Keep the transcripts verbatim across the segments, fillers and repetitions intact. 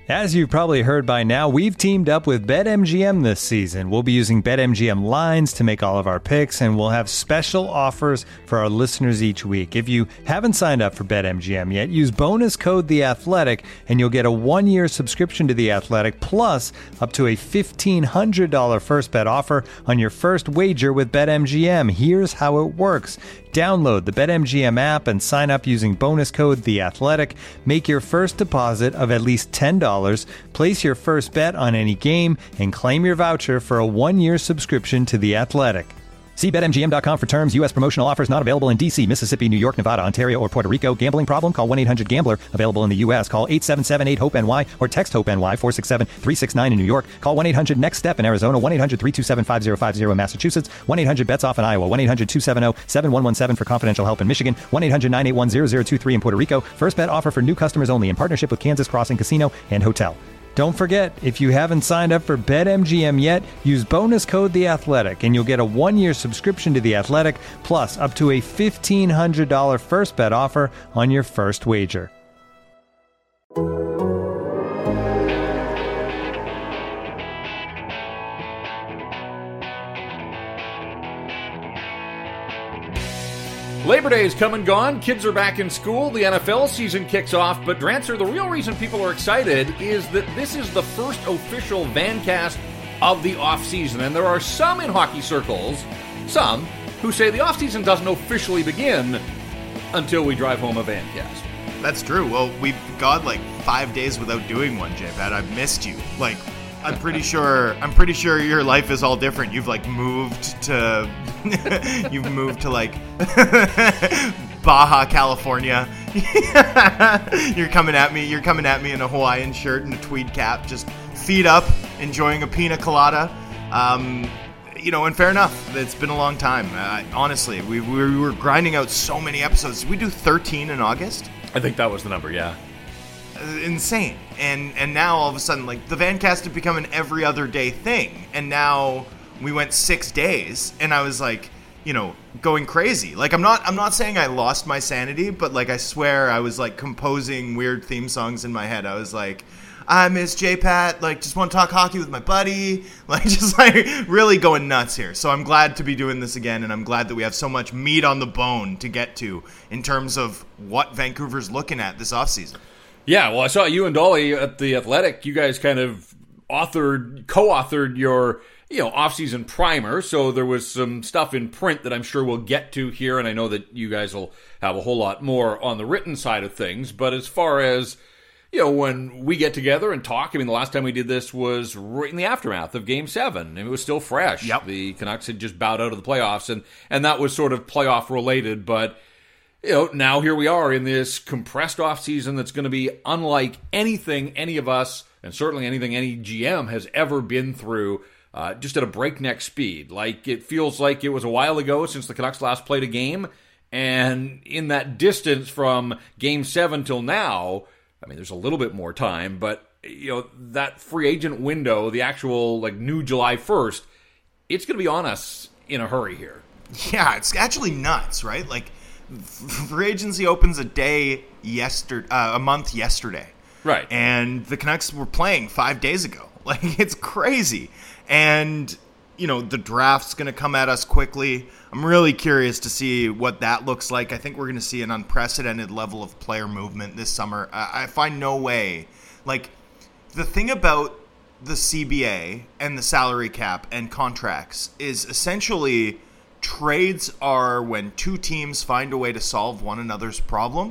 As you've probably heard by now, we've teamed up with BetMGM this season. We'll be using BetMGM lines to make all of our picks, and we'll have special offers for our listeners each week. If you haven't signed up for BetMGM yet, use bonus code The Athletic, and you'll get a one-year subscription to The Athletic, plus up to a fifteen hundred dollars first bet offer on your first wager with BetMGM. Here's how it works. Download the BetMGM app and sign up using bonus code The Athletic. Make your first deposit of at least ten dollars. Place your first bet on any game and claim your voucher for a one-year subscription to The Athletic. See Bet M G M dot com for terms. U S promotional offers not available in D C, Mississippi, New York, Nevada, Ontario, or Puerto Rico. Gambling problem? Call one eight hundred gambler. Available in the U S. Call eight seven seven eight hope N Y or text HOPE-NY four six seven three six nine in New York. Call one eight hundred next step in Arizona. one eight hundred three two seven five zero five zero in Massachusetts. one eight hundred bets off in Iowa. one eight hundred two seven zero seven one one seven for confidential help in Michigan. one eight hundred nine eight one zero zero two three in Puerto Rico. First bet offer for new customers only in partnership with Kansas Crossing Casino and Hotel. Don't forget, if you haven't signed up for BetMGM yet, use bonus code The Athletic, and you'll get a one-year subscription to The Athletic, plus up to a fifteen hundred dollars first bet offer on your first wager. Labor Day is come and gone, kids are back in school, the N F L season kicks off, but Drancer, the real reason people are excited is that this is the first official VanCast of the offseason, and there are some in hockey circles, some, who say the offseason doesn't officially begin until we drive home a VanCast. That's true. Well, we've got like five days without doing one, J-Pat. I've missed you. Like, I'm pretty sure. I'm pretty sure your life is all different. You've like moved to. you've moved to like Baja California. You're coming at me. You're coming at me in a Hawaiian shirt and a tweed cap, just feet up, enjoying a pina colada. Um, you know, and fair enough. It's been a long time. Uh, honestly, we, we were grinding out so many episodes. Did we do thirteen in August? I think that was the number. Yeah. Insane. And and now all of a sudden, like, the VanCast had become an every other day thing, and now we went six days, and I was like, you know, going crazy. Like, I'm not I'm not saying I lost my sanity, but like, I swear I was like composing weird theme songs in my head. I was like, I miss J-Pat, like, just want to talk hockey with my buddy, like, just like really going nuts here. So I'm glad to be doing this again, and I'm glad that we have so much meat on the bone to get to in terms of what Vancouver's looking at this offseason. Yeah, well, I saw you and Dolly at The Athletic. You guys kind of authored, co-authored your, you know, off-season primer. So there was some stuff in print that I'm sure we'll get to here, and I know that you guys will have a whole lot more on the written side of things. But as far as, you know, when we get together and talk, I mean, the last time we did this was right in the aftermath of Game seven, and it was still fresh. Yep. The Canucks had just bowed out of the playoffs, and, and that was sort of playoff-related, but you know, now here we are in this compressed offseason that's going to be unlike anything any of us, and certainly anything any G M has ever been through, uh, just at a breakneck speed. Like, it feels like it was a while ago since the Canucks last played a game, and in that distance from Game seven till now, I mean, there's a little bit more time, but, you know, that free agent window, the actual, like, new July first, it's going to be on us in a hurry here. Yeah, it's actually nuts, right? Like, free agency opens a day yesterday, uh, a month yesterday. Right. And the Canucks were playing five days ago. Like, it's crazy. And, you know, the draft's going to come at us quickly. I'm really curious to see what that looks like. I think we're going to see an unprecedented level of player movement this summer. I, I find no way. Like, the thing about the C B A and the salary cap and contracts is essentially trades are when two teams find a way to solve one another's problem.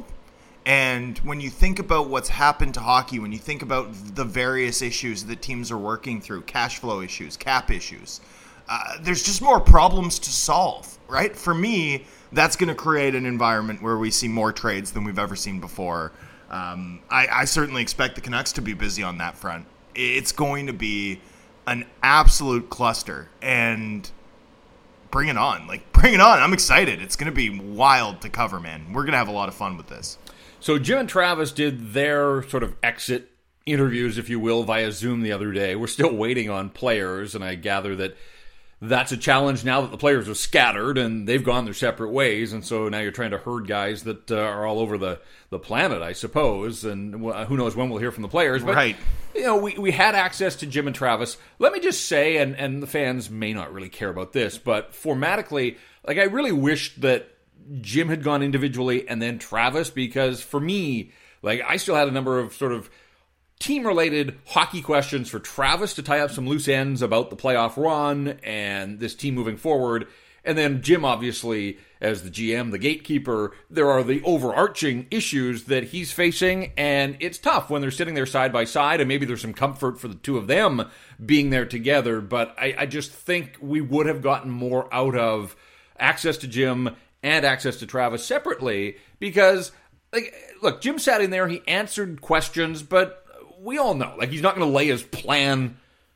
And when you think about what's happened to hockey, when you think about the various issues that teams are working through, cash flow issues, cap issues, uh, there's just more problems to solve, right? For me, that's going to create an environment where we see more trades than we've ever seen before. Um, I, I certainly expect the Canucks to be busy on that front. It's going to be an absolute cluster, and bring it on. Like, bring it on. I'm excited. It's going to be wild to cover, man. We're going to have a lot of fun with this. So Jim and Travis did their sort of exit interviews, if you will, via Zoom the other day. We're still waiting on players, and I gather that that's a challenge now that the players are scattered and they've gone their separate ways, and so now you're trying to herd guys that uh, are all over the, the planet, I suppose, and who knows when we'll hear from the players. But, right. you know, we, we had access to Jim and Travis. Let me just say, and, and the fans may not really care about this, but formatically, like, I really wished that Jim had gone individually and then Travis, because for me, like, I still had a number of sort of team-related hockey questions for Travis to tie up some loose ends about the playoff run and this team moving forward. And then Jim, obviously, as the G M, the gatekeeper, there are the overarching issues that he's facing, and it's tough when they're sitting there side by side, and maybe there's some comfort for the two of them being there together, but I, I just think we would have gotten more out of access to Jim and access to Travis separately, because, like, look, Jim sat in there, he answered questions, but we all know, like, he's not going to lay his plan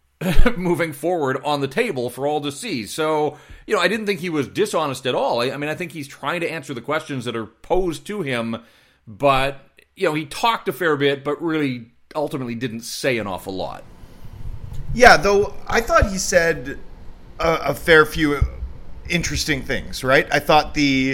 moving forward on the table for all to see. So, you know, I didn't think he was dishonest at all. I, I mean, I think he's trying to answer the questions that are posed to him, but, you know, he talked a fair bit, but really ultimately didn't say an awful lot. Yeah, though I thought he said a, a fair few interesting things, right? I thought the...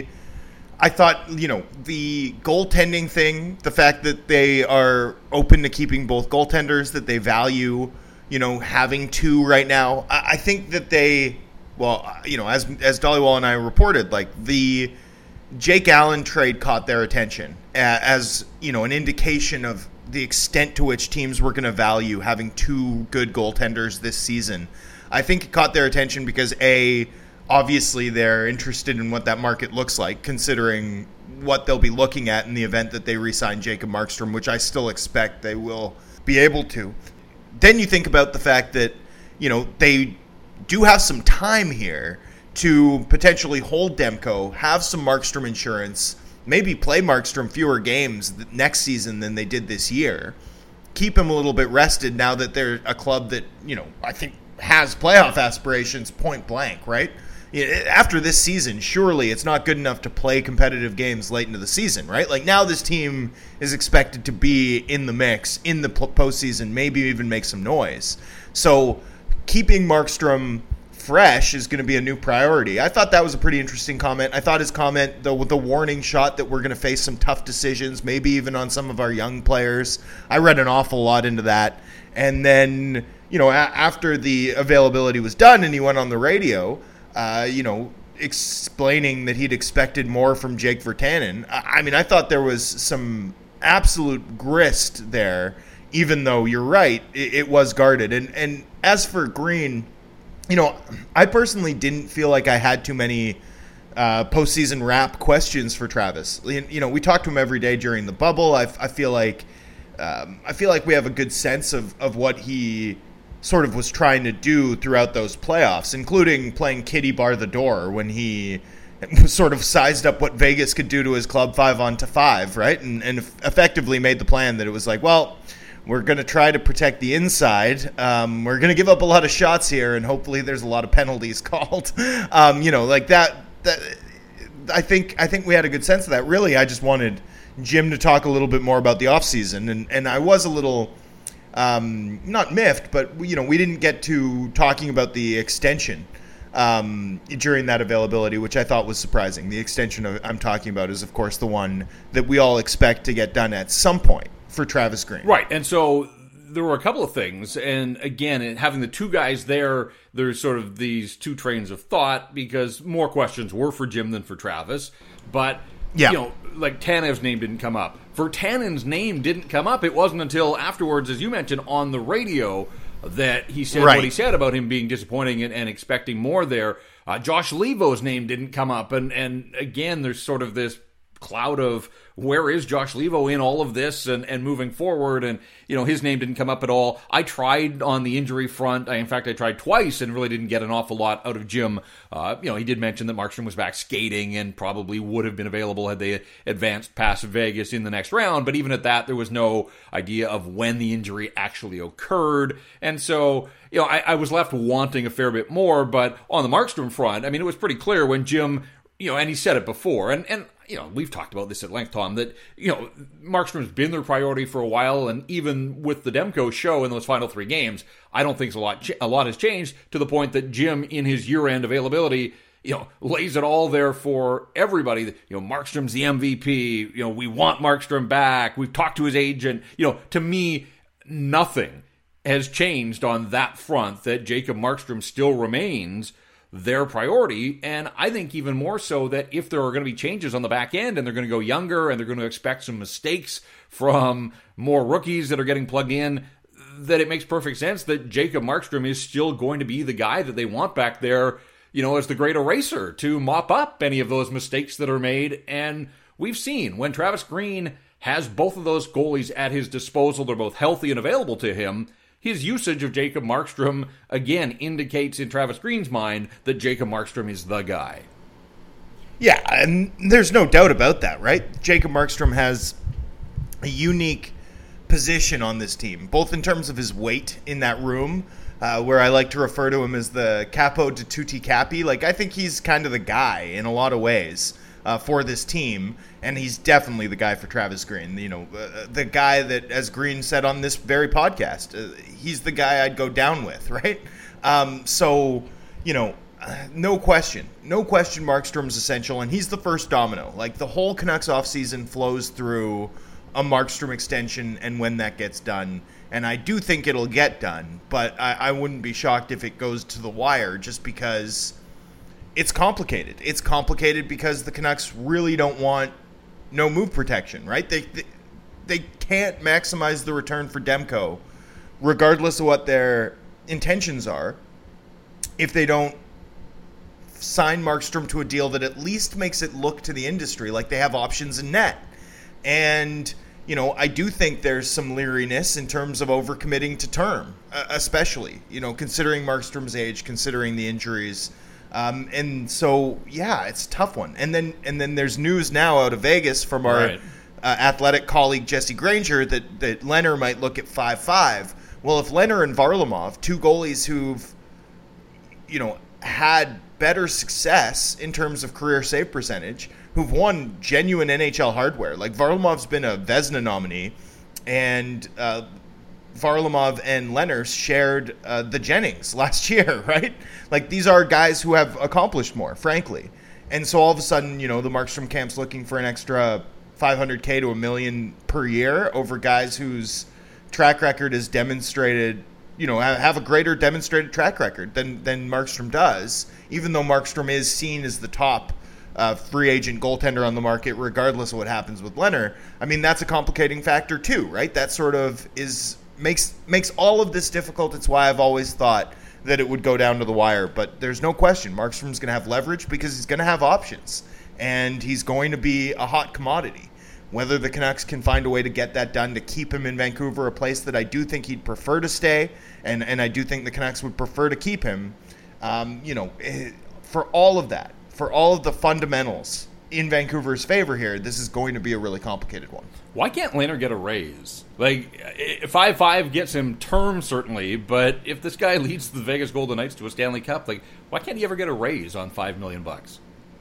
I thought, you know, the goaltending thing, the fact that they are open to keeping both goaltenders, that they value, you know, having two right now. I, I think that they, well, you know, as as Dhaliwal and I reported, like, the Jake Allen trade caught their attention as, you know, an indication of the extent to which teams were going to value having two good goaltenders this season. I think it caught their attention because, A, obviously, they're interested in what that market looks like, considering what they'll be looking at in the event that they re-sign Jacob Markstrom, which I still expect they will be able to. Then you think about the fact that, you know, they do have some time here to potentially hold Demko, have some Markstrom insurance, maybe play Markstrom fewer games next season than they did this year, keep him a little bit rested now that they're a club that, you know, I think has playoff aspirations point blank, right? After this season, surely it's not good enough to play competitive games late into the season, right? Like, now this team is expected to be in the mix, in the postseason, maybe even make some noise. So keeping Markstrom fresh is going to be a new priority. I thought that was a pretty interesting comment. I thought his comment, though, with the warning shot that we're going to face some tough decisions, maybe even on some of our young players, I read an awful lot into that. And then, you know, a- after the availability was done and he went on the radio, Uh, you know, explaining that he'd expected more from Jake Virtanen. I mean, I thought there was some absolute grist there, even though you're right, it, it was guarded. And and as for Green, you know, I personally didn't feel like I had too many uh, postseason wrap questions for Travis. You know, we talk to him every day during the bubble. I, I feel like um, I feel like we have a good sense of, of what he sort of was trying to do throughout those playoffs, including playing Kitty bar the door when he sort of sized up what Vegas could do to his club five on to five, right? And, and effectively made the plan that it was like, well, we're going to try to protect the inside. Um, we're going to give up a lot of shots here, and hopefully there's a lot of penalties called. Um, you know, like that. That I think I think we had a good sense of that. Really, I just wanted Jim to talk a little bit more about the offseason, and and I was a little. Um, not miffed, but, you know, we didn't get to talking about the extension um, during that availability, which I thought was surprising. The extension of, I'm talking about is, of course, the one that we all expect to get done at some point for Travis Green. Right, and so there were a couple of things, and again, having the two guys there, there's sort of these two trains of thought, because more questions were for Jim than for Travis, but, yeah. you know, like Tanev's name didn't come up. Virtanen's name didn't come up. It wasn't until afterwards, as you mentioned, on the radio that he said right. what he said about him being disappointing and, and expecting more there. Uh, Josh Levo's name didn't come up. And, and again, there's sort of this cloud of where is Josh Levo in all of this and, and moving forward. And, you know, his name didn't come up at all. I tried on the injury front. I, in fact, I tried twice and really didn't get an awful lot out of Jim. Uh, you know, he did mention that Markstrom was back skating and probably would have been available had they advanced past Vegas in the next round. But even at that, there was no idea of when the injury actually occurred. And so, you know, I, I was left wanting a fair bit more. But on the Markstrom front, I mean, it was pretty clear when Jim, you know, and he said it before, and, and you know, we've talked about this at length, Tom, that, you know, Markstrom's been their priority for a while, and even with the Demko show in those final three games, I don't think a lot, a lot has changed to the point that Jim, in his year-end availability, you know, lays it all there for everybody. You know, Markstrom's the M V P. You know, we want Markstrom back. We've talked to his agent. You know, to me, nothing has changed on that front, that Jacob Markstrom still remains their priority. And I think even more so that if there are going to be changes on the back end and they're going to go younger and they're going to expect some mistakes from more rookies that are getting plugged in, that it makes perfect sense that Jacob Markstrom is still going to be the guy that they want back there, you know, as the great eraser to mop up any of those mistakes that are made. And we've seen when Travis Green has both of those goalies at his disposal, they're both healthy and available to him, his usage of Jacob Markstrom, again, indicates in Travis Green's mind that Jacob Markstrom is the guy. Yeah, and there's no doubt about that, right? Jacob Markstrom has a unique position on this team, both in terms of his weight in that room, uh, where I like to refer to him as the capo di tutti capi. Like, I think he's kind of the guy in a lot of ways uh, for this team, and he's definitely the guy for Travis Green. You know, uh, the guy that, as Green said on this very podcast, uh, he's the guy I'd go down with, right? Um, so, you know, uh, no question. No question Markstrom's essential, and he's the first domino. Like, the whole Canucks offseason flows through a Markstrom extension and when that gets done. And I do think it'll get done, but I, I wouldn't be shocked if it goes to the wire, just because it's complicated. It's complicated because the Canucks really don't want no move protection, right? They, they they can't maximize the return for Demko, regardless of what their intentions are, if they don't sign Markstrom to a deal that at least makes it look to the industry like they have options in net. And, you know, I do think there's some leeriness in terms of overcommitting to term, uh, especially, you know, considering Markstrom's age, considering the injuries. Um, and so, yeah, it's a tough one. And then and then there's news now out of Vegas from our right. uh, athletic colleague Jesse Granger that, that Leonard might look at five five. Well, if Leonard and Varlamov, two goalies who've, you know, had better success in terms of career save percentage, who've won genuine N H L hardware. Like, Varlamov's been a Vezina nominee, and uh, Varlamov and Lehner shared uh, the Jennings last year, right? Like, these are guys who have accomplished more, frankly. And so all of a sudden, you know, the Markstrom camp's looking for an extra five hundred K to a million per year over guys whose track record is demonstrated, you know, have a greater demonstrated track record than, than Markstrom does, even though Markstrom is seen as the top Uh, free agent goaltender on the market, regardless of what happens with Leonard. I mean, that's a complicating factor too, right? That sort of is makes makes all of this difficult. It's why I've always thought that it would go down to the wire. But there's no question Markstrom's going to have leverage because he's going to have options, and he's going to be a hot commodity. Whether the Canucks can find a way to get that done to keep him in Vancouver, a place that I do think he'd prefer to stay, and, and I do think the Canucks would prefer to keep him, um, you know, for all of that, for all of the fundamentals in Vancouver's favor here, this is going to be a really complicated one. Why can't Leonard get a raise? Like, five five gets him term, certainly, but if this guy leads the Vegas Golden Knights to a Stanley Cup, like, why can't he ever get a raise on five million bucks?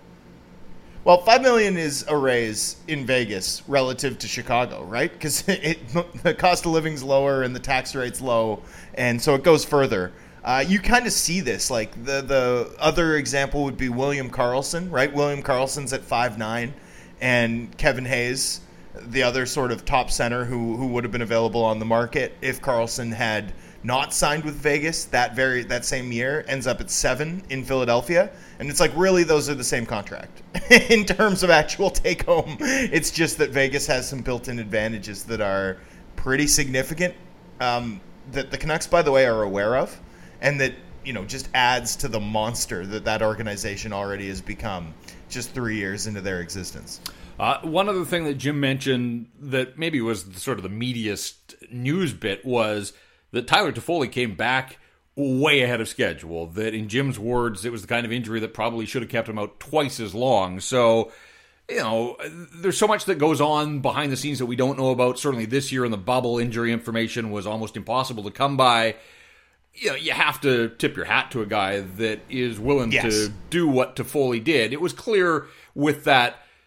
Well, five million is a raise in Vegas relative to Chicago, right? Because the cost of living's lower and the tax rate's low, and so it goes further. Uh, you kind of see this, like the the other example would be William Karlsson, right? William Karlsson's at five nine, and Kevin Hayes, the other sort of top center who who would have been available on the market if Karlsson had not signed with Vegas that very that same year, ends up at seven in Philadelphia. And it's like, really, those are the same contract in terms of actual take home. It's just that Vegas has some built-in advantages that are pretty significant, um, that the Canucks, by the way, are aware of. And that, you know, just adds to the monster that that organization already has become just three years into their existence. Uh, one other thing that Jim mentioned that maybe was sort of the meatiest news bit was that Tyler Toffoli came back way ahead of schedule. That, in Jim's words, it was the kind of injury that probably should have kept him out twice as long. So, you know, there's so much that goes on behind the scenes that we don't know about. Certainly this year in the bubble, injury information was almost impossible to come by. You know, you have to tip your hat to a guy that is willing yes. to do what Toffoli did. It was clear with that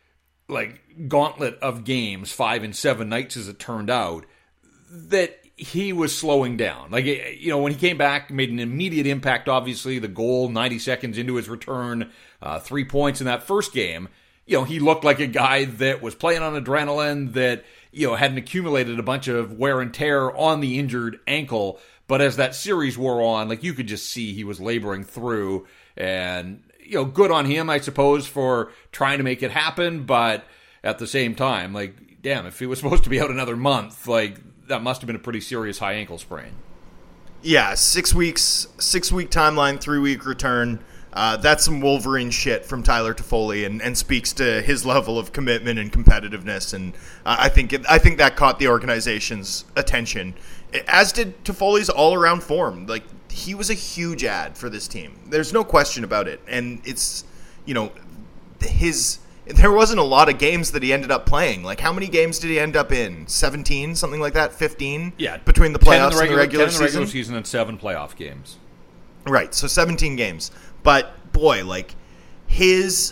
like gauntlet of games, five and seven nights as it turned out, that he was slowing down. Like, you know, when he came back, made an immediate impact, obviously, the goal ninety seconds into his return, uh, three points in that first game. You know, he looked like a guy that was playing on adrenaline, that, you know, hadn't accumulated a bunch of wear and tear on the injured ankle. But as that series wore on, like, you could just see he was laboring through. And, you know, good on him, I suppose, for trying to make it happen. But at the same time, like, damn, if he was supposed to be out another month, like, that must have been a pretty serious high ankle sprain. Yeah, six weeks, six-week timeline, three-week return. Uh, that's some Wolverine shit from Tyler Toffoli, and, and speaks to his level of commitment and competitiveness. And uh, I think it, I think that caught the organization's attention, as did Toffoli's all-around form. Like, he was a huge add for this team. There's no question about it. And it's, you know, his there wasn't a lot of games that he ended up playing. Like, how many games did he end up in? seventeen, something like that? fifteen? Yeah, between the playoffs the regular, and the regular ten season. In the regular season and seven playoff games. Right, so seventeen games. But, boy, like, his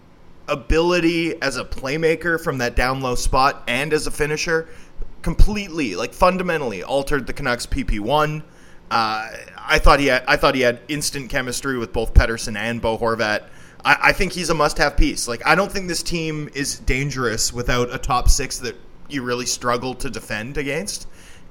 ability as a playmaker from that down low spot and as a finisher completely, like, fundamentally altered the Canucks P P one. Uh, I thought he had, I thought he had instant chemistry with both Pettersson and Bo Horvat. I, I think he's a must-have piece. Like, I don't think this team is dangerous without a top six that you really struggle to defend against.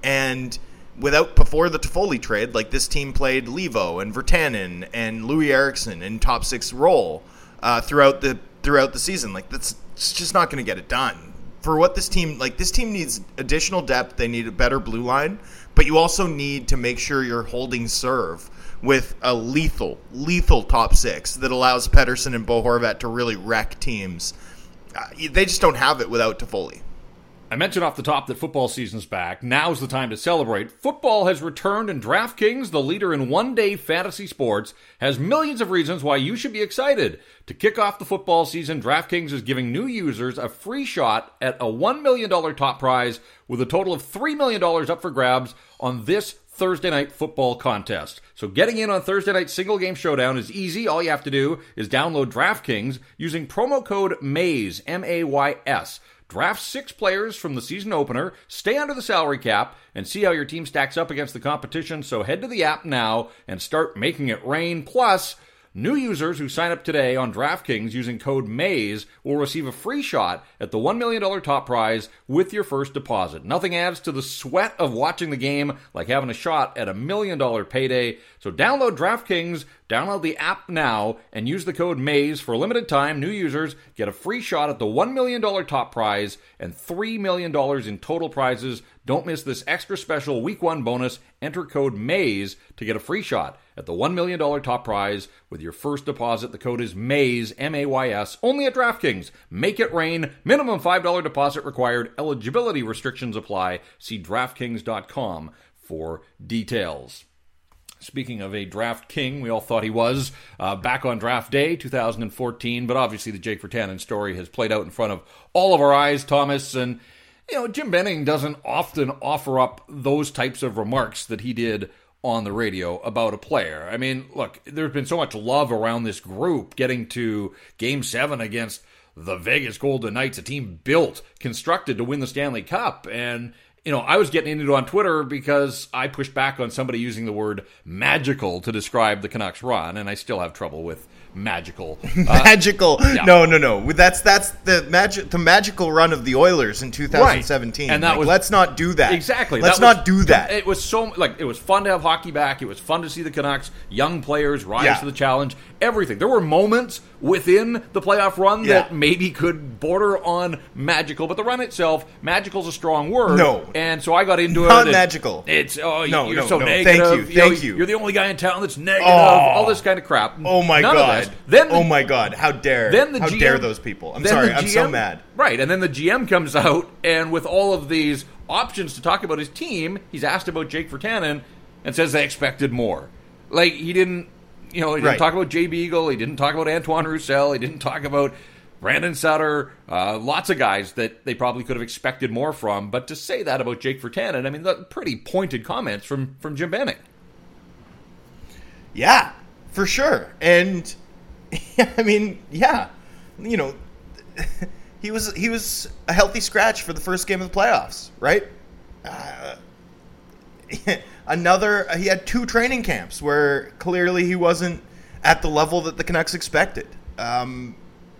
And without, before the Toffoli trade, like, this team played Levo and Virtanen and Louis Eriksson in top six role uh, throughout the throughout the season. Like, that's it's just not going to get it done. For what this team, like, this team needs additional depth. They need a better blue line, but you also need to make sure you're holding serve with a lethal, lethal top six that allows Pettersson and Bo Horvat to really wreck teams. Uh, they just don't have it without Toffoli. I mentioned off the top that football season's back. Now's the time to celebrate. Football has returned, and DraftKings, the leader in one-day fantasy sports, has millions of reasons why you should be excited. To kick off the football season, DraftKings is giving new users a free shot at a one million dollars top prize, with a total of three million dollars up for grabs on this Thursday night football contest. So getting in on Thursday night single game showdown is easy. All you have to do is download DraftKings using promo code MAYS, M A Y S. Draft six players from the season opener, stay under the salary cap, and see how your team stacks up against the competition. So head to the app now and start making it rain. Plus, new users who sign up today on DraftKings using code MAYS will receive a free shot at the one million dollars top prize with your first deposit. Nothing adds to the sweat of watching the game like having a shot at a million dollar payday. So download DraftKings, download the app now, and use the code MAYS for a limited time. New users get a free shot at the one million dollars top prize and three million dollars in total prizes. Don't miss this extra special week one bonus. Enter code MAYS to get a free shot at the one million dollars top prize with your first deposit. The code is MAYS, M A Y S, only at DraftKings. Make it rain. Minimum five dollars deposit required. Eligibility restrictions apply. See DraftKings dot com for details. Speaking of a draft king, we all thought he was uh, back on draft day, two thousand fourteen, but obviously the Jake Virtanen story has played out in front of all of our eyes, Thomas, and you know, Jim Benning doesn't often offer up those types of remarks that he did on the radio about a player. I mean, look, there's been so much love around this group getting to Game seven against the Vegas Golden Knights, a team built, constructed to win the Stanley Cup, and you know, I was getting into it on Twitter because I pushed back on somebody using the word magical to describe the Canucks run, and I still have trouble with magical. magical. Uh, yeah. No, no, no. That's that's the magic the magical run of the Oilers in two thousand seventeen. Right. And that like, was let's not do that. Exactly. Let's that was, not do that. It was so like it was fun to have hockey back. It was fun to see the Canucks, young players rise yeah. to the challenge. Everything. There were moments within the playoff run yeah. that maybe could border on magical, but the run itself, magical is a strong word. No. And so I got into it. Not magical. It's oh no, you're no, so no. negative. Thank you. you know, Thank you. You're the only guy in town that's negative. Oh. All this kind of crap. Oh my None god. Of that. Then the, oh my god. How dare? Then the How G M, dare those people? I'm then sorry. the I'm G M, so mad. Right, and then the G M comes out and with all of these options to talk about his team, he's asked about Jake Virtanen and says they expected more. Like he didn't, you know, he didn't right. talk about Jay Beagle, he didn't talk about Antoine Roussel, he didn't talk about Brandon Sutter, uh, lots of guys that they probably could have expected more from. But to say that about Jake Virtanen, I mean, that's pretty pointed comments from, from Jim Benning. Yeah, for sure. And, I mean, yeah, you know, he was he was a healthy scratch for the first game of the playoffs, right? Uh, another, he had two training camps where clearly he wasn't at the level that the Canucks expected. Um,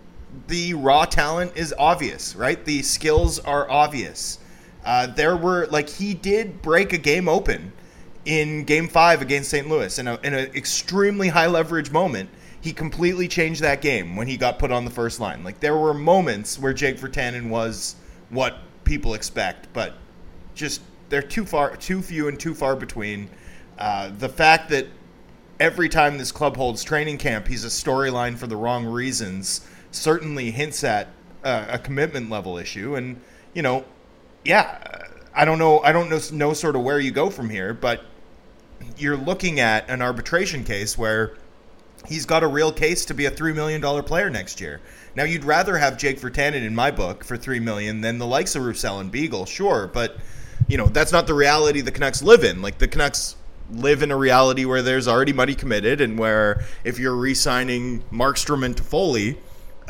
the raw talent is obvious, right? The skills are obvious. Uh, there were, like, he did break a game open in Game Five against Saint Louis in a in an extremely high leverage moment. He completely changed that game when he got put on the first line. Like, there were moments where Jake Virtanen was what people expect, but just they're too far, too few, and too far between. Uh, the fact that every time this club holds training camp, he's a storyline for the wrong reasons certainly hints at uh, a commitment level issue. And you know, yeah, I don't know, I don't know, know sort of where you go from here, but you're looking at an arbitration case where he's got a real case to be a three million dollars player next year. Now, you'd rather have Jake Virtanen, in my book, for three million dollars than the likes of Roussel and Beagle, sure, but you know, that's not the reality the Canucks live in. Like, the Canucks live in a reality where there's already money committed, and where if you're re-signing Markstrom and Toffoli,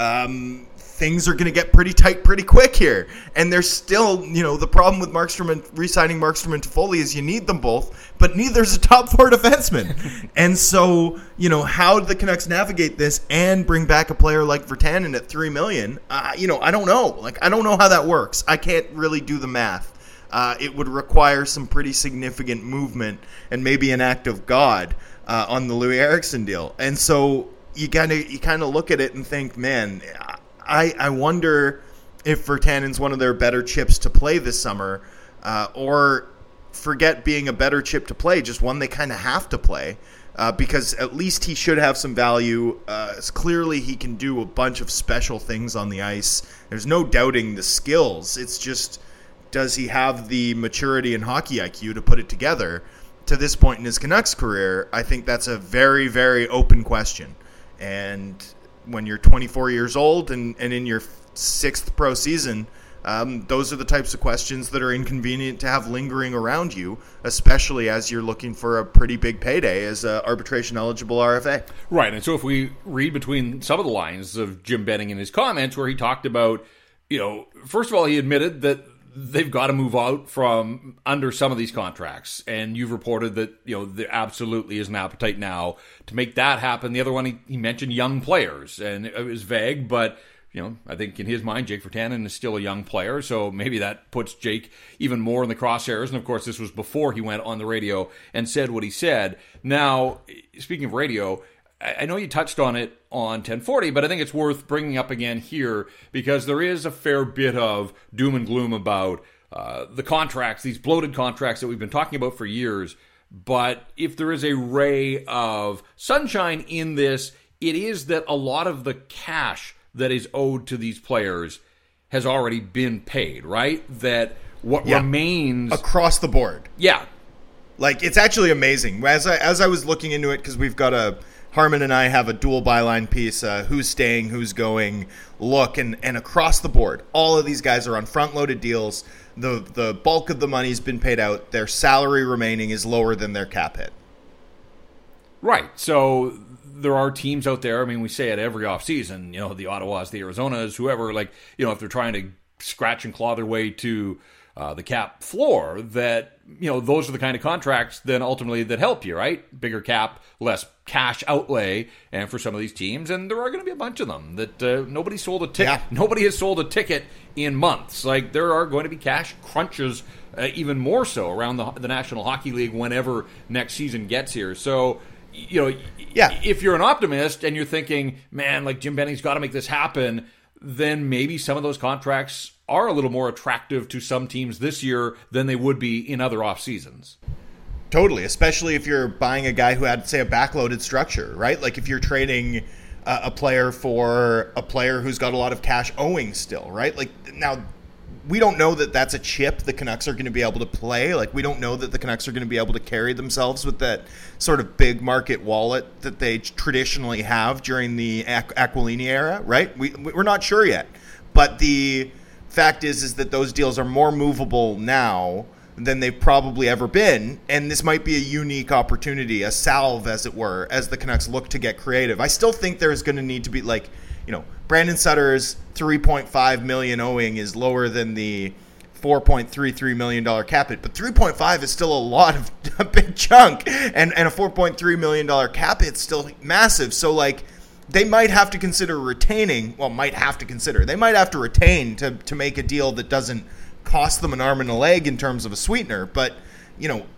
um, things are going to get pretty tight pretty quick here. And there's still, you know, the problem with Markstrom and re-signing Markstrom and Toffoli is you need them both, but neither's a top four defenseman. And so, you know, how do the Canucks navigate this and bring back a player like Virtanen at three million dollars? Uh, you know, I don't know. Like, I don't know how that works. I can't really do the math. Uh, it would require some pretty significant movement and maybe an act of God uh, on the Louis Eriksson deal. And so you kind of you kind of look at it and think, man, I, I wonder if Virtanen's one of their better chips to play this summer, uh, or forget being a better chip to play, just one they kind of have to play, uh, because at least he should have some value. Uh, clearly he can do a bunch of special things on the ice. There's no doubting the skills. It's just, does he have the maturity and hockey I Q to put it together? To this point in his Canucks career, I think that's a very, very open question. And when you're twenty-four years old and, and in your sixth pro season, um, those are the types of questions that are inconvenient to have lingering around you, especially as you're looking for a pretty big payday as an arbitration-eligible R F A. Right, and so if we read between some of the lines of Jim Benning in his comments where he talked about, you know, first of all, he admitted that they've got to move out from under some of these contracts. And you've reported that, you know, there absolutely is an appetite now to make that happen. The other one, he, he mentioned young players, and it was vague, but, you know, I think in his mind, Jake Virtanen is still a young player. So maybe that puts Jake even more in the crosshairs. And of course, this was before he went on the radio and said what he said. Now, speaking of radio, I know you touched on it on ten forty, but I think it's worth bringing up again here because there is a fair bit of doom and gloom about uh, the contracts, these bloated contracts that we've been talking about for years. But if there is a ray of sunshine in this, it is that a lot of the cash that is owed to these players has already been paid, right? That what yeah. remains... across the board. Yeah. Like, it's actually amazing. As I, as I was looking into it, because we've got a... Harmon and I have a dual byline piece, uh, who's staying, who's going, look, and, and across the board, all of these guys are on front-loaded deals. The the bulk of the money's been paid out. Their salary remaining is lower than their cap hit. Right. So there are teams out there, I mean, we say it every offseason, you know, the Ottawas, the Arizonas, whoever, like, you know, if they're trying to scratch and claw their way to uh, the cap floor, that, you know, those are the kind of contracts then ultimately that help you, right? Bigger cap, less cash outlay, and for some of these teams, and there are going to be a bunch of them that uh, nobody sold a ticket. Yeah. Nobody has sold a ticket in months. Like, there are going to be cash crunches, uh, even more so around the, the National Hockey League whenever next season gets here. So, you know, yeah. if you're an optimist and you're thinking, man, like Jim Benning's got to make this happen, then maybe some of those contracts are a little more attractive to some teams this year than they would be in other off seasons. Totally, especially if you're buying a guy who had, say, a backloaded structure, right? Like if you're trading uh, a player for a player who's got a lot of cash owing still, right? Like, now, we don't know that that's a chip the Canucks are going to be able to play. Like, we don't know that the Canucks are going to be able to carry themselves with that sort of big market wallet that they traditionally have during the Aqu- Aquilini era, right? We, we're not sure yet. But the fact is, is that those deals are more movable now than they've probably ever been, and this might be a unique opportunity, a salve, as it were, as the Canucks look to get creative. I still think there's going to need to be, like, you know, Brandon Sutter's three point five million dollars owing is lower than the four point three three million dollars cap hit, but three point five is still a lot of a big chunk, and and a four point three million dollars cap hit's still massive. So like they might have to consider retaining, well, might have to consider, they might have to retain to to make a deal that doesn't cost them an arm and a leg in terms of a sweetener. But, you know,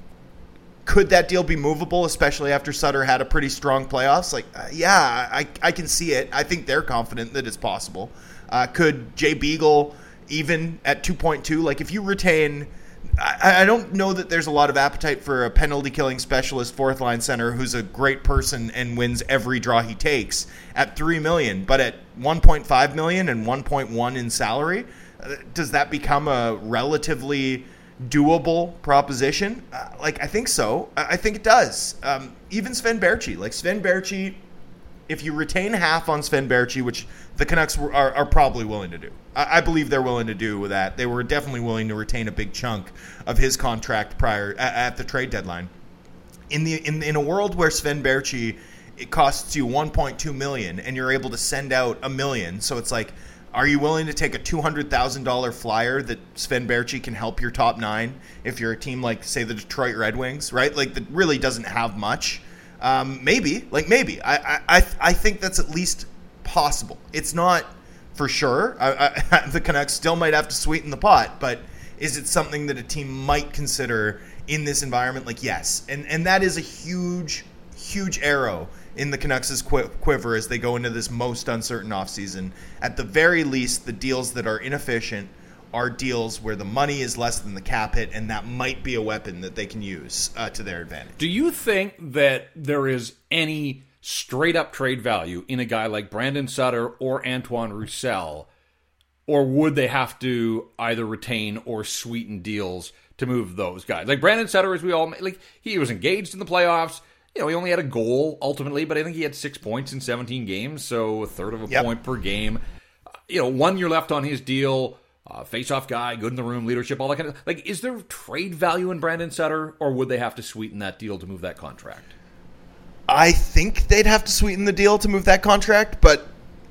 could that deal be movable, especially after Sutter had a pretty strong playoffs? Like, uh, yeah, I, I can see it. I think they're confident that it's possible. Uh, could Jay Beagle, even at two point two, like if you retain, I, I don't know that there's a lot of appetite for a penalty-killing specialist fourth-line center who's a great person and wins every draw he takes at three million dollars, but at one point five million dollars and one point one in salary, uh, does that become a relatively doable proposition? Uh, like, I think so. I, I think it does. Um, even Sven Baertschi. Like, Sven Baertschi, if you retain half on Sven Baertschi, which the Canucks were, are, are probably willing to do. I, I believe they're willing to do that. They were definitely willing to retain a big chunk of his contract prior at, at the trade deadline. In the in, in a world where Sven Baertschi, it costs you one point two million dollars and you're able to send out a million, so it's like, are you willing to take a two hundred thousand dollars flyer that Sven Baertschi can help your top nine if you're a team like, say, the Detroit Red Wings, right? Like, that really doesn't have much. Um, maybe, like maybe. I, I I think that's at least possible. It's not for sure. I, I, the Canucks still might have to sweeten the pot, but is it something that a team might consider in this environment? Like, yes. And, and that is a huge, huge arrow in the Canucks' quiver as they go into this most uncertain offseason. At the very least, the deals that are inefficient are deals where the money is less than the cap hit, and that might be a weapon that they can use uh, to their advantage. Do you think that there is any straight-up trade value in a guy like Brandon Sutter or Antoine Roussel, or would they have to either retain or sweeten deals to move those guys? Like Brandon Sutter, as we all, like, he was engaged in the playoffs. You know, he only had a goal ultimately, but I think he had six points in seventeen games, so a third of a yep. point per game. You know, one year left on his deal, uh, face-off guy, good in the room, leadership, all that kind of... Like, is there trade value in Brandon Sutter, or would they have to sweeten that deal to move that contract? I think they'd have to sweeten the deal to move that contract, but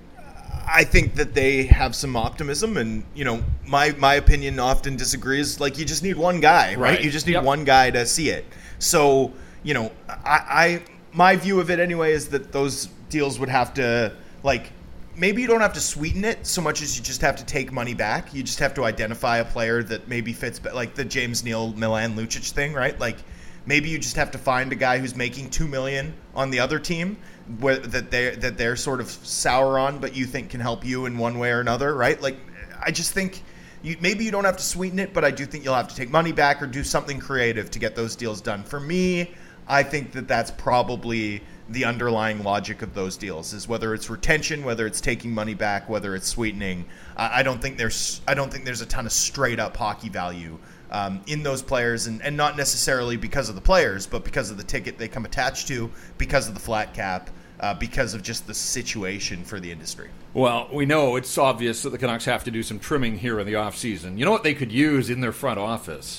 I think that they have some optimism, and, you know, my, my opinion often disagrees. Like, you just need one guy, right? right. You just need yep. one guy to see it. So... You know, I, I my view of it anyway is that those deals would have to, like, maybe you don't have to sweeten it so much as you just have to take money back. You just have to identify a player that maybe fits, like the James Neal, Milan Lucic thing, right? Like, maybe you just have to find a guy who's making two million dollars on the other team where that they that they're sort of sour on, but you think can help you in one way or another, right? Like, I just think you, maybe you don't have to sweeten it, but I do think you'll have to take money back or do something creative to get those deals done. For me, I think that that's probably the underlying logic of those deals, is whether it's retention, whether it's taking money back, whether it's sweetening. Uh, I don't think there's I don't think there's a ton of straight up hockey value um, in those players, and, and not necessarily because of the players, but because of the ticket they come attached to, because of the flat cap, uh, because of just the situation for the industry. Well, we know it's obvious that the Canucks have to do some trimming here in the offseason. You know what they could use in their front office?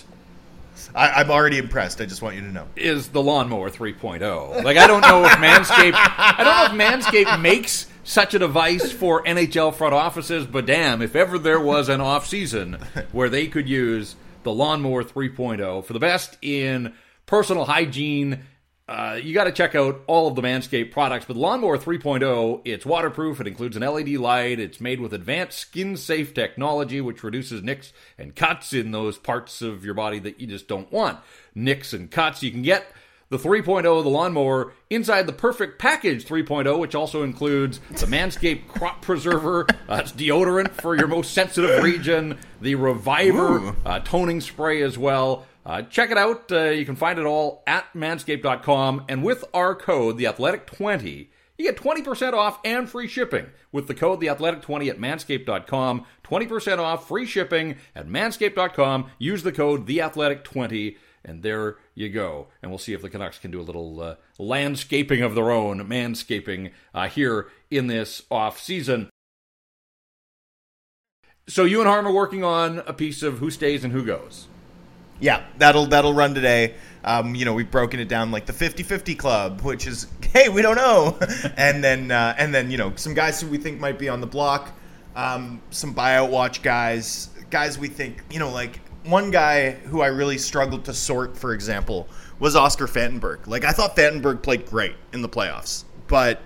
I, I'm already impressed. I just want you to know. Is the Lawnmower three point oh. Like, I don't know if Manscaped I don't know if Manscaped makes such a device for N H L front offices, but damn, if ever there was an off season where they could use the Lawnmower three point oh for the best in personal hygiene, uh, you got to check out all of the Manscaped products. But the Lawnmower three point oh, it's waterproof. It includes an L E D light. It's made with advanced skin-safe technology, which reduces nicks and cuts in those parts of your body that you just don't want nicks and cuts. You can get the three point oh, the Lawnmower, inside the Perfect Package three point oh, which also includes the Manscaped Crop Preserver, uh, it's deodorant for your most sensitive region, the Reviver uh, toning spray as well. Uh, check it out. Uh, you can find it all at manscaped dot com. And with our code, the athletic twenty, you get twenty percent off and free shipping. With the code, the athletic twenty at manscaped dot com. twenty percent off, free shipping at manscaped dot com. Use the code, the athletic twenty, and there you go. And we'll see if the Canucks can do a little uh, landscaping of their own, manscaping, uh, here in this off season. So you and Harm are working on a piece of who stays and who goes. Yeah, that'll that'll run today. Um, you know, we've broken it down like the fifty-fifty club, which is, hey, we don't know. and then, uh, and then you know, some guys who we think might be on the block, um, some buyout watch guys, guys we think, you know, like one guy who I really struggled to sort, for example, was Oscar Fantenberg. Like, I thought Fantenberg played great in the playoffs, but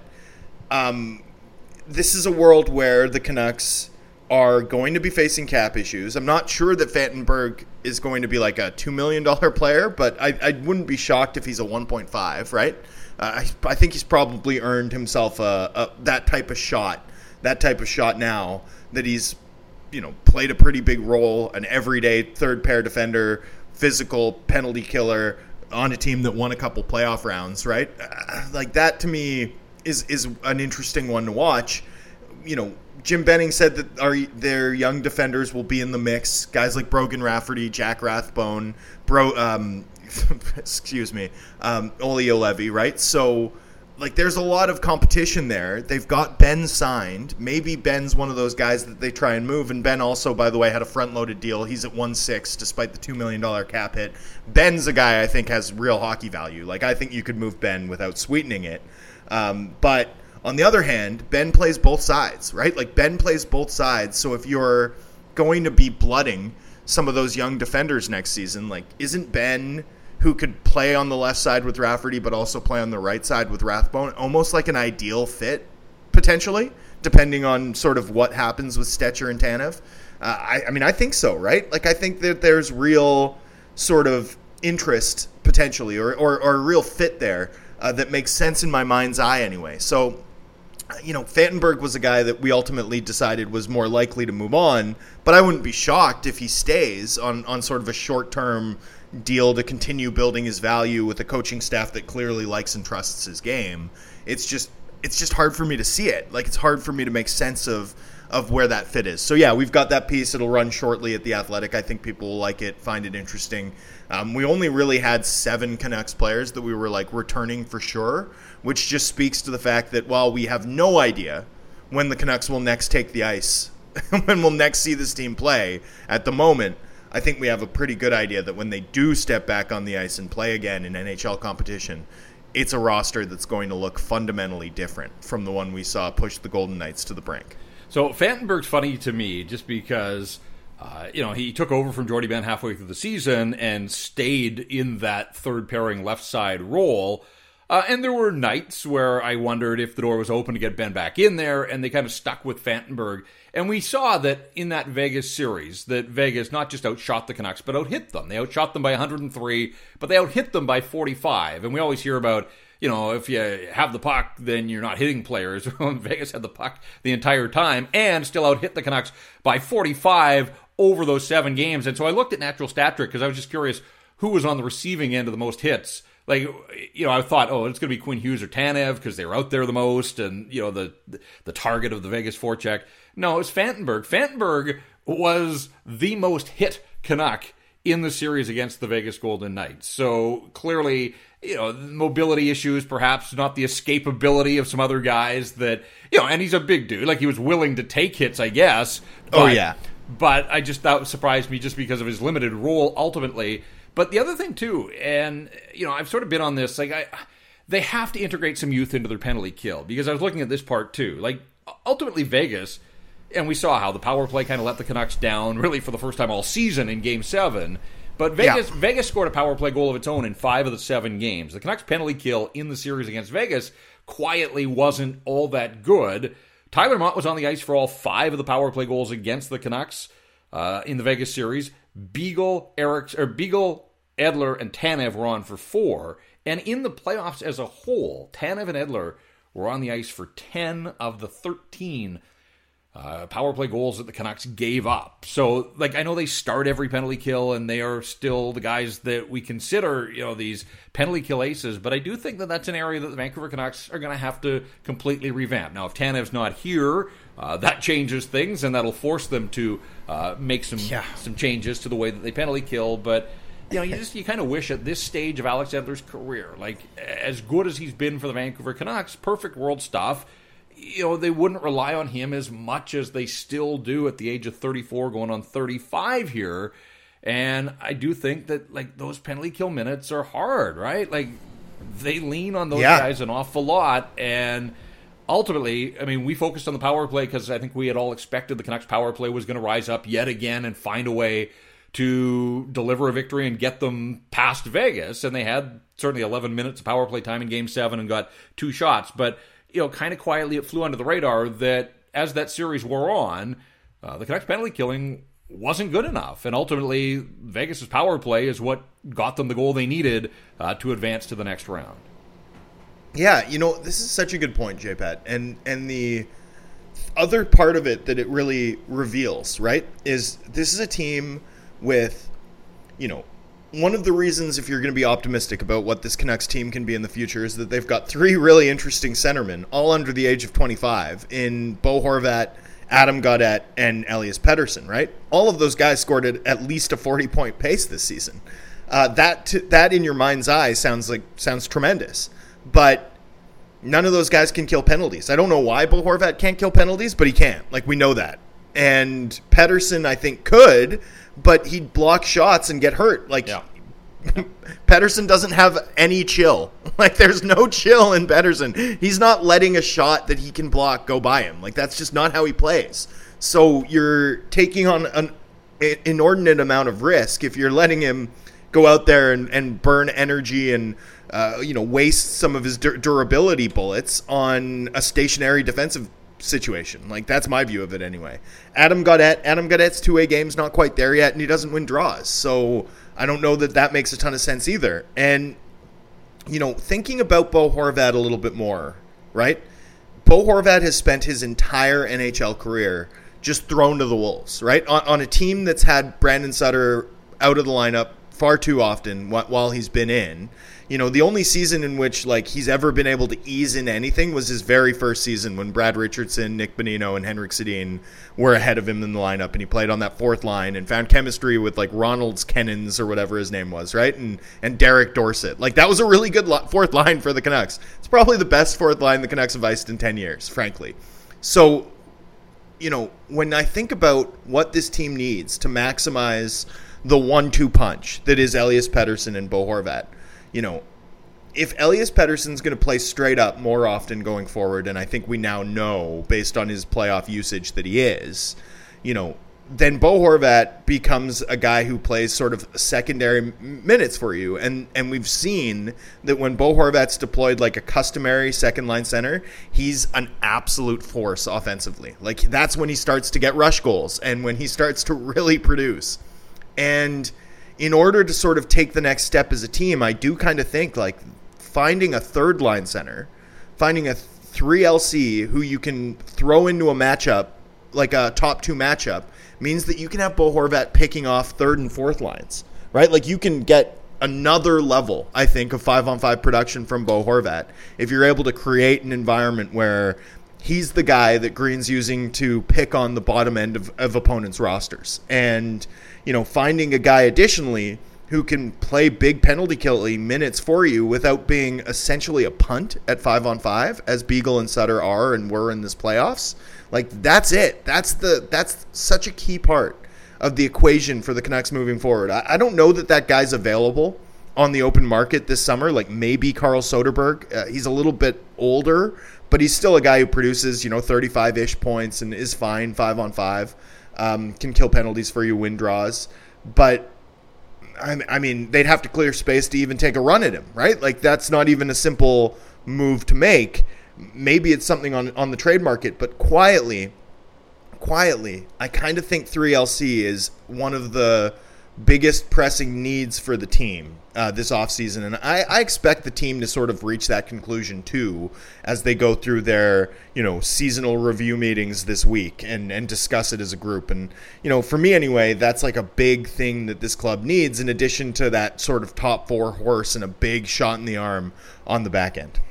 um, this is a world where the Canucks are going to be facing cap issues. I'm not sure that Fantenberg is going to be like a two million dollars player, but I, I wouldn't be shocked if he's a one point five, right? Uh, I, I think he's probably earned himself a, a that type of shot, that type of shot now that he's, you know, played a pretty big role, an everyday third pair defender, physical penalty killer on a team that won a couple playoff rounds, right? Uh, like that to me is is an interesting one to watch. You know, Jim Benning said that our, their young defenders will be in the mix. Guys like Brogan Rafferty, Jack Rathbone, Bro, um, excuse me, um, Olli Juolevi, right? So, like, there's a lot of competition there. They've got Ben signed. Maybe Ben's one of those guys that they try and move. And Ben also, by the way, had a front-loaded deal. He's at one six despite the two million dollars cap hit. Ben's a guy I think has real hockey value. Like, I think you could move Ben without sweetening it. Um, but on the other hand, Ben plays both sides, right? Like, Ben plays both sides. So if you're going to be blooding some of those young defenders next season, like, isn't Ben, who could play on the left side with Rafferty but also play on the right side with Rathbone, almost like an ideal fit, potentially, depending on sort of what happens with Stetcher and Tanev? Uh, I, I mean, I think so, right? Like, I think that there's real sort of interest, potentially, or, or, or a real fit there uh, that makes sense in my mind's eye anyway. So, you know, Fantenberg was a guy that we ultimately decided was more likely to move on, but I wouldn't be shocked if he stays on, on sort of a short-term deal to continue building his value with a coaching staff that clearly likes and trusts his game. It's just it's just hard for me to see it. Like, it's hard for me to make sense of of where that fit is. So yeah, we've got that piece. It'll run shortly at The Athletic. I think people will like it, find it interesting. Um, we only really had seven Canucks players that we were like returning for sure, which just speaks to the fact that while we have no idea when the Canucks will next take the ice, when we'll next see this team play, at the moment, I think we have a pretty good idea that when they do step back on the ice and play again in N H L competition, it's a roster that's going to look fundamentally different from the one we saw push the Golden Knights to the brink. So Fantenberg's funny to me just because, uh, you know, he took over from Jordie Benn halfway through the season and stayed in that third pairing left side role. Uh, and there were nights where I wondered if the door was open to get Ben back in there, and they kind of stuck with Fantenberg. And we saw that in that Vegas series, that Vegas not just outshot the Canucks, but outhit them. They outshot them by one hundred three, but they outhit them by forty-five. And we always hear about, you know, if you have the puck, then you're not hitting players. Vegas had the puck the entire time and still outhit the Canucks by forty-five over those seven games. And so I looked at Natural Stat Trick because I was just curious who was on the receiving end of the most hits. Like, you know, I thought, oh, it's going to be Quinn Hughes or Tanev because they were out there the most and, you know, the the target of the Vegas forecheck. No, it's Fantenberg. Fantenberg was the most hit Canuck in the series against the Vegas Golden Knights. So clearly, you know, mobility issues, perhaps not the escapability of some other guys that, you know, and he's a big dude. Like, he was willing to take hits, I guess. But, oh, yeah. But I just, that surprised me just because of his limited role ultimately. But the other thing, too, and, you know, I've sort of been on this, like, I, they have to integrate some youth into their penalty kill, because I was looking at this part, too. Like, ultimately, Vegas, and we saw how the power play kind of let the Canucks down, really, for the first time all season in Game seven. But Vegas yeah. Vegas scored a power play goal of its own in five of the seven games. The Canucks' penalty kill in the series against Vegas quietly wasn't all that good. Tyler Mott was on the ice for all five of the power play goals against the Canucks uh, in the Vegas series. Beagle, Eriks, or Beagle, Edler, and Tanev were on for four. And in the playoffs as a whole, Tanev and Edler were on the ice for ten of the thirteen uh, power play goals that the Canucks gave up. So, like, I know they start every penalty kill, and they are still the guys that we consider, you know, these penalty kill aces. But I do think that that's an area that the Vancouver Canucks are going to have to completely revamp. Now, if Tanev's not here, uh, that changes things, and that'll force them to uh, make some yeah. some changes to the way that they penalty kill. But you know, you just you kind of wish at this stage of Alex Edler's career, like as good as he's been for the Vancouver Canucks, perfect world stuff, you know, they wouldn't rely on him as much as they still do at the age of thirty-four, going on thirty-five here. And I do think that, like, those penalty kill minutes are hard, right? Like, they lean on those yeah. guys an awful lot. And ultimately, I mean, we focused on the power play because I think we had all expected the Canucks power play was going to rise up yet again and find a way to deliver a victory and get them past Vegas. And they had certainly eleven minutes of power play time in Game seven and got two shots. But, you know, kind of quietly it flew under the radar that as that series wore on, uh, the Canucks penalty killing wasn't good enough. And ultimately, Vegas's power play is what got them the goal they needed uh, to advance to the next round. Yeah, you know, this is such a good point, J-Pat. And, and the other part of it that it really reveals, right, is this is a team with, you know, one of the reasons if you're going to be optimistic about what this Canucks team can be in the future is that they've got three really interesting centermen, all under the age of twenty-five, in Bo Horvat, Adam Gaudette, and Elias Pettersson, right? All of those guys scored at at least a forty-point pace this season. Uh, that t- that in your mind's eye sounds like sounds tremendous, but none of those guys can kill penalties. I don't know why Bo Horvat can't kill penalties, but he can. Like, we know that. And Pettersson, I think, could, but he'd block shots and get hurt. Like, yeah. Pettersson doesn't have any chill. Like, there's no chill in Pettersson. He's not letting a shot that he can block go by him. Like, that's just not how he plays. So you're taking on an inordinate amount of risk if you're letting him go out there and, and burn energy and, uh, you know, waste some of his dur- durability bullets on a stationary defensive situation. Like, that's my view of it anyway. Adam Gaudette, Adam Gaudette's two-way game's not quite there yet, and he doesn't win draws. So I don't know that that makes a ton of sense either. And, you know, thinking about Bo Horvat a little bit more, right? Bo Horvat has spent his entire N H L career just thrown to the wolves, right? On, on a team that's had Brandon Sutter out of the lineup far too often while he's been in. You know, the only season in which, like, he's ever been able to ease into anything was his very first season when Brad Richardson, Nick Bonino, and Henrik Sedin were ahead of him in the lineup, and he played on that fourth line and found chemistry with, like, Ronald Kennens or whatever his name was, right? And and Derek Dorsett. Like, that was a really good lo- fourth line for the Canucks. It's probably the best fourth line the Canucks have iced in ten years, frankly. So, you know, when I think about what this team needs to maximize the one two punch that is Elias Pettersson and Bo Horvat, you know, if Elias Pettersson's going to play straight up more often going forward, and I think we now know based on his playoff usage that he is, you know, then Bo Horvat becomes a guy who plays sort of secondary minutes for you. And and we've seen that when Bo Horvat's deployed like a customary second line center, he's an absolute force offensively. Like, that's when he starts to get rush goals and when he starts to really produce. And in order to sort of take the next step as a team, I do kind of think like finding a third line center, finding a three L C who you can throw into a matchup, like a top two matchup, means that you can have Bo Horvat picking off third and fourth lines, right? Like, you can get another level, I think, of five-on-five production from Bo Horvat if you're able to create an environment where he's the guy that Green's using to pick on the bottom end of, of opponents' rosters. And, you know, finding a guy additionally who can play big penalty killing minutes for you without being essentially a punt at five-on-five, as Beagle and Sutter are and were in this playoffs. Like, that's it. That's the that's such a key part of the equation for the Canucks moving forward. I, I don't know that that guy's available on the open market this summer. Like, maybe Carl Soderberg. Uh, he's a little bit older, but he's still a guy who produces, you know, thirty-five-ish points and is fine five-on-five. Um, can kill penalties for you, win draws. But, I, I mean, they'd have to clear space to even take a run at him, right? Like, that's not even a simple move to make. Maybe it's something on, on the trade market, but quietly, quietly, I kind of think three L C is one of the biggest pressing needs for the team uh, this offseason. And I, I expect the team to sort of reach that conclusion too as they go through their, you know, seasonal review meetings this week and, and discuss it as a group. And, you know, for me anyway, that's like a big thing that this club needs in addition to that sort of top four horse and a big shot in the arm on the back end.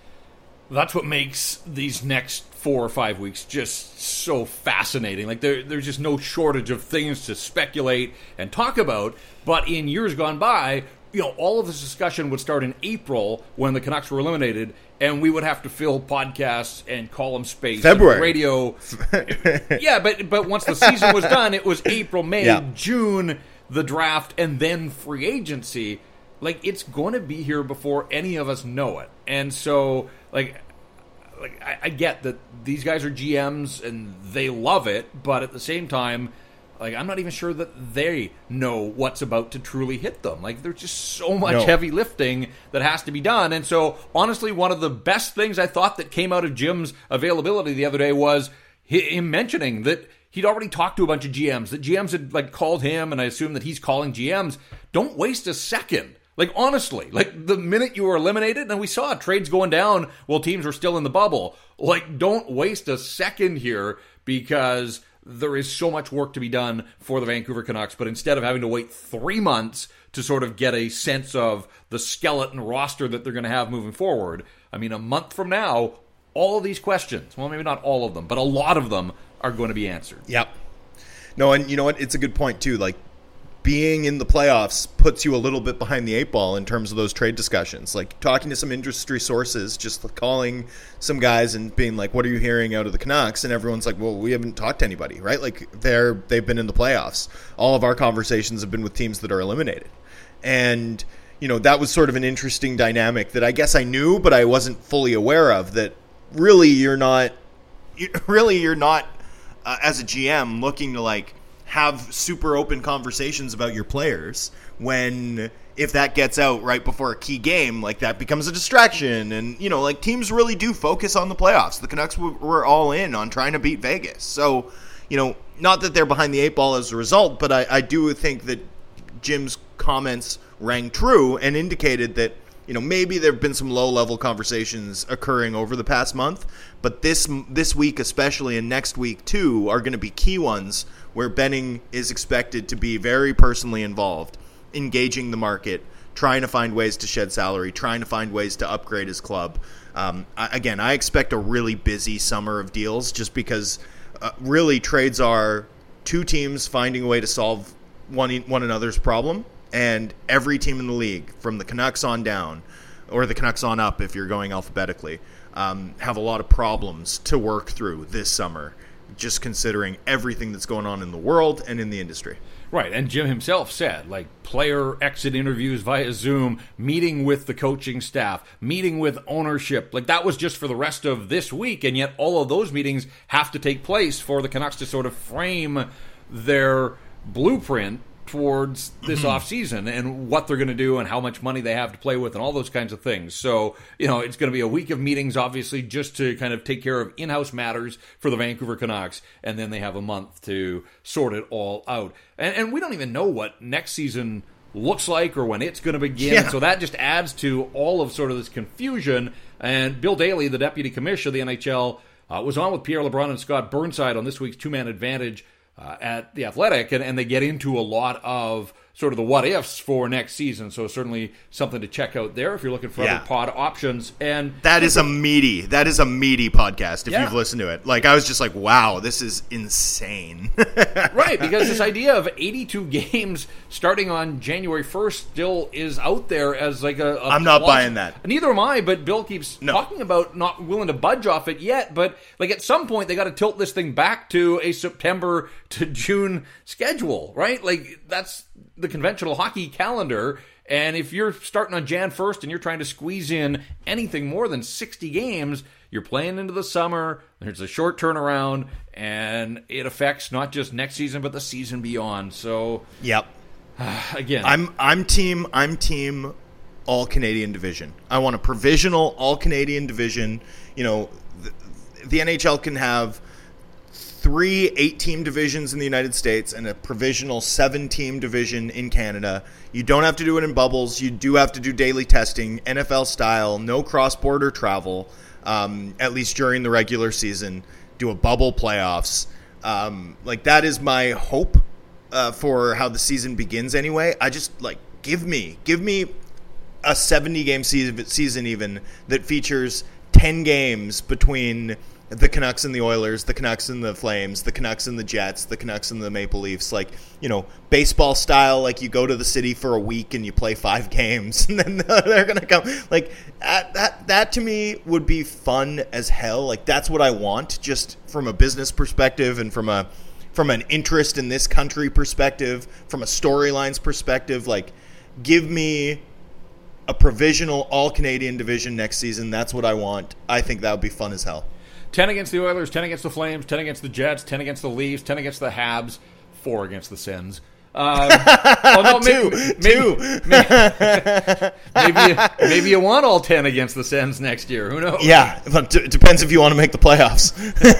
That's what makes these next four or five weeks just so fascinating. Like, there, there's just no shortage of things to speculate and talk about. But in years gone by, you know, all of this discussion would start in April when the Canucks were eliminated, and we would have to fill podcasts and column space, February, and radio. Yeah, but but once the season was done, it was April, May, yeah. June. the draft and then free agency, like, it's going to be here before any of us know it. And so, like, like I, I get that these guys are G Ms and they love it, but at the same time, like, I'm not even sure that they know what's about to truly hit them. Like, there's just so much No. heavy lifting that has to be done. And so, honestly, one of the best things I thought that came out of Jim's availability the other day was him mentioning that he'd already talked to a bunch of G Ms, that G Ms had, like, called him, and I assume that he's calling G Ms. Don't waste a second. Like, honestly, like, the minute you were eliminated, and we saw trades going down while teams were still in the bubble, like, don't waste a second here, because there is so much work to be done for the Vancouver Canucks. But instead of having to wait three months to sort of get a sense of the skeleton roster that they're going to have moving forward, I mean, a month from now, all of these questions, well, maybe not all of them, but a lot of them are going to be answered. Yep. No, and you know what? It's a good point, too. Like, being in the playoffs puts you a little bit behind the eight ball in terms of those trade discussions. Like, talking to some industry sources, just calling some guys and being like, what are you hearing out of the Canucks? And everyone's like, well, we haven't talked to anybody, right? Like, they're, they've been in the playoffs. All of our conversations have been with teams that are eliminated. And, you know, that was sort of an interesting dynamic that I guess I knew, but I wasn't fully aware of, that really you're not, really you're not, uh, as a G M, looking to, like, have super open conversations about your players when, if that gets out right before a key game, like, that becomes a distraction. And, you know, like, teams really do focus on the playoffs. The Canucks w- were all in on trying to beat Vegas. So, you know, not that they're behind the eight ball as a result, but I, I do think that Jim's comments rang true and indicated that, you know, maybe there have been some low-level conversations occurring over the past month, but this this week especially, and next week too, are going to be key ones where Benning is expected to be very personally involved, engaging the market, trying to find ways to shed salary, trying to find ways to upgrade his club. Um, I, again, I expect a really busy summer of deals, just because uh, really trades are two teams finding a way to solve one one another's problem. And every team in the league, from the Canucks on down, or the Canucks on up if you're going alphabetically, um, have a lot of problems to work through this summer, just considering everything that's going on in the world and in the industry. Right, and Jim himself said, like, player exit interviews via Zoom, meeting with the coaching staff, meeting with ownership. Like, that was just for the rest of this week, and yet all of those meetings have to take place for the Canucks to sort of frame their blueprint towards this mm-hmm. offseason and what they're going to do and how much money they have to play with and all those kinds of things. So, you know, it's going to be a week of meetings, obviously, just to kind of take care of in-house matters for the Vancouver Canucks, and then they have a month to sort it all out. And, and we don't even know what next season looks like or when it's going to begin. Yeah. So that just adds to all of sort of this confusion. And Bill Daly, the deputy commissioner of the N H L, uh, was on with Pierre LeBrun and Scott Burnside on this week's Two-Man Advantage Uh, at The Athletic, and, and they get into a lot of sort of the what-ifs for next season, so certainly something to check out there if you're looking for yeah. other pod options. And that is a meaty, that is a meaty podcast if yeah. you've listened to it. Like, I was just like, wow, this is insane. Right, because this idea of eighty-two games starting on January first still is out there as like a... a I'm not plus. buying that. Neither am I, but Bill keeps no. talking about not willing to budge off it yet, but like at some point they got to tilt this thing back to a September to June schedule, right? Like, that's the conventional hockey calendar, and if you're starting on January first and you're trying to squeeze in anything more than sixty games, you're playing into the summer, there's a short turnaround, and it affects not just next season but the season beyond. So yep. Again, I'm I'm team I'm team all Canadian division. I want a provisional all Canadian division. You know, the, the N H L can have three eight-team divisions in the United States and a provisional seven-team division in Canada. You don't have to do it in bubbles. You do have to do daily testing, N F L style, no cross-border travel, um, at least during the regular season. Do a bubble playoffs. Um, like, that is my hope uh, for how the season begins anyway. I just, like, give me, give me a seventy-game season, season even that features ten games between the Canucks and the Oilers, the Canucks and the Flames, the Canucks and the Jets, the Canucks and the Maple Leafs. Like, you know, baseball style, like you go to the city for a week and you play five games and then they're going to come. Like, that, that, that to me would be fun as hell. Like, that's what I want, just from a business perspective and from a from an interest in this country perspective, from a storylines perspective. Like, give me a provisional all-Canadian division next season. That's what I want. I think that would be fun as hell. ten against the Oilers, ten against the Flames, ten against the Jets, ten against the Leafs, ten against the Habs, four against the Sens. Um, well, no, maybe, two, maybe, two. Maybe, maybe, you, maybe you want all ten against the Sens next year. Who knows? Yeah, but it depends if you want to make the playoffs.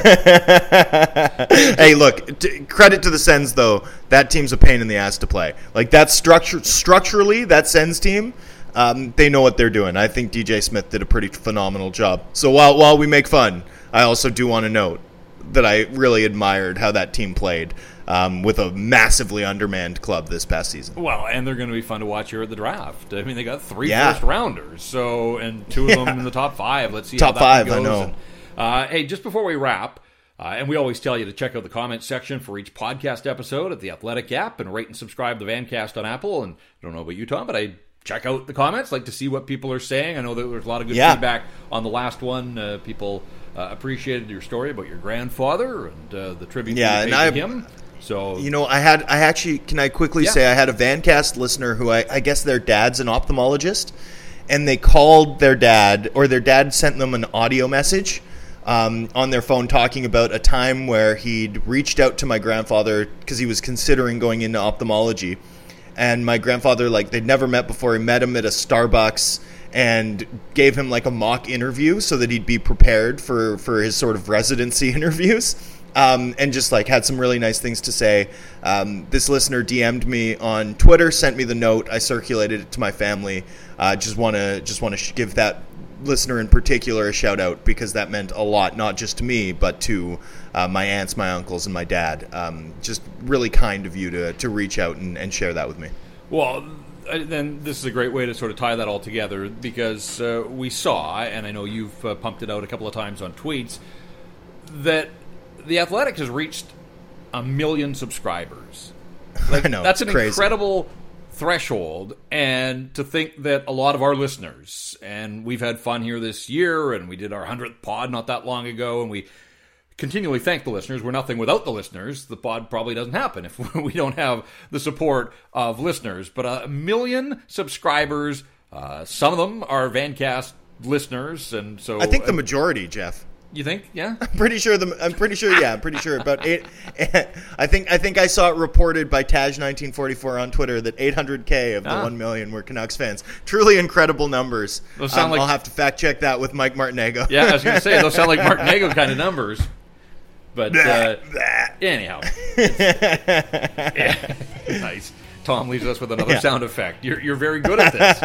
Hey, look, t- credit to the Sens, though. That team's a pain in the ass to play. Like, that structure, structurally, that Sens team, um, they know what they're doing. I think D J Smith did a pretty phenomenal job. So while while we make fun, I also do want to note that I really admired how that team played. Um, with a massively undermanned club this past season. Well, and they're going to be fun to watch here at the draft. I mean, they got three yeah. first rounders, so and two of yeah. them in the top five. Let's see top how that five. goes. I know. And, uh, hey, just before we wrap, uh, and we always tell you to check out the comments section for each podcast episode at the Athletic app and rate and subscribe to Vancast on Apple. And I don't know about you, Tom, but I check out the comments, like to see what people are saying. I know that there's a lot of good yeah. feedback on the last one. Uh, people uh, appreciated your story about your grandfather and uh, the tribute yeah, you paid and to I, him. So, you know, I had, I actually, can I quickly yeah. say I had a Vancast listener who I, I guess their dad's an ophthalmologist, and they called their dad, or their dad sent them an audio message um, on their phone talking about a time where he'd reached out to my grandfather because he was considering going into ophthalmology. And my grandfather, like, they'd never met before. He met him at a Starbucks and gave him, like, a mock interview so that he'd be prepared for, for his sort of residency interviews. Um, and just like had some really nice things to say. Um, this listener D M'd me on Twitter, sent me the note. I circulated it to my family. Uh, just want to just want to sh- give that listener in particular a shout out because that meant a lot, not just to me, but to uh, my aunts, my uncles, and my dad. Um, just really kind of you to to reach out and, and share that with me. Well, then this is a great way to sort of tie that all together because uh, we saw, and I know you've uh, pumped it out a couple of times on tweets, that The Athletic has reached a million subscribers. Like, I know, that's an crazy. incredible threshold, and to think that a lot of our listeners, and we've had fun here this year, and we did our hundredth pod not that long ago, and we continually thank the listeners. We're nothing without the listeners. The pod probably doesn't happen if we don't have the support of listeners. But a million subscribers, uh, some of them are Vancast listeners, and so I think the uh, majority, Jeff. You think? Yeah. I'm pretty sure the. I'm pretty sure. Yeah, I'm pretty sure about eight. I think. I think I saw it reported by Taj nineteen forty-four on Twitter that eight hundred K of the Ah. one million were Canucks fans. Truly incredible numbers. Those sound Um, like- I'll have to fact check that with Mike Martinego. Yeah, I was going to say, those sound like Martinego kind of numbers. But uh, anyhow. Yeah. Nice. Tom leaves us with another Yeah. sound effect. You're you're very good at this.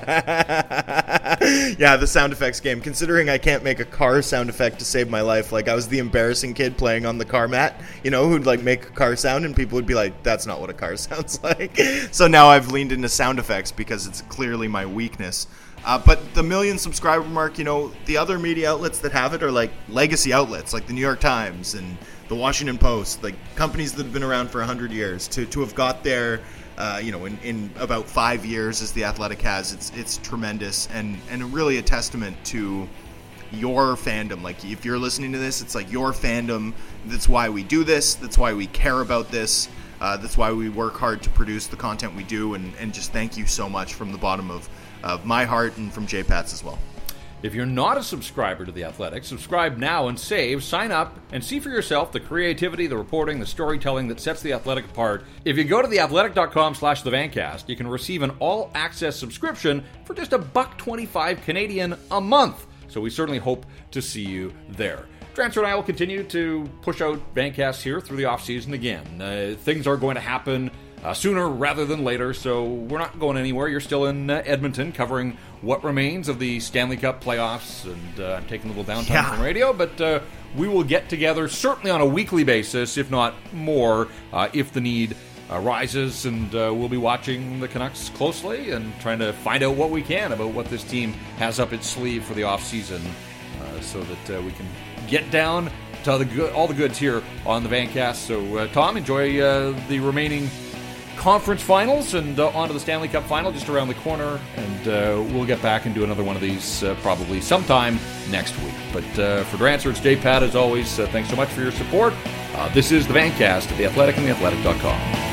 Yeah, the sound effects game. Considering I can't make a car sound effect to save my life, like I was the embarrassing kid playing on the car mat, you know, who'd like make a car sound, and people would be like, "That's not what a car sounds like." So now I've leaned into sound effects because it's clearly my weakness. Uh, but the million subscriber mark, you know, the other media outlets that have it are like legacy outlets, like the New York Times and the Washington Post, like companies that have been around for a hundred years. To to have got there. Uh, you know, in, in about five years, as The Athletic has, it's it's tremendous and, and really a testament to your fandom. Like, if you're listening to this, it's like your fandom. That's why we do this. That's why we care about this. Uh, that's why we work hard to produce the content we do. And, and just thank you so much from the bottom of, of my heart and from J Pat's as well. If you're not a subscriber to The Athletic, subscribe now and save, sign up, and see for yourself the creativity, the reporting, the storytelling that sets The Athletic apart. If you go to theathletic.com slash the Vancast, you can receive an all-access subscription for just a buck twenty-five Canadian a month. So we certainly hope to see you there. Transfer and I will continue to push out Vancasts here through the offseason again. Uh, things are going to happen Uh, sooner rather than later, so we're not going anywhere. You're still in uh, Edmonton covering what remains of the Stanley Cup playoffs, and uh, I'm taking a little downtime Yeah. from radio, but uh, we will get together certainly on a weekly basis, if not more, uh, if the need arises, and uh, we'll be watching the Canucks closely and trying to find out what we can about what this team has up its sleeve for the offseason, uh, so that uh, we can get down to the good, all the goods here on the Vancast. So, uh, Tom, enjoy uh, the remaining conference finals and uh, on to the Stanley Cup final just around the corner. And uh, we'll get back and do another one of these uh, probably sometime next week. But uh, for Drancer, it's Dave Pat as always. Uh, thanks so much for your support. Uh, this is the Vancast at The Athletic and the athletic dot com.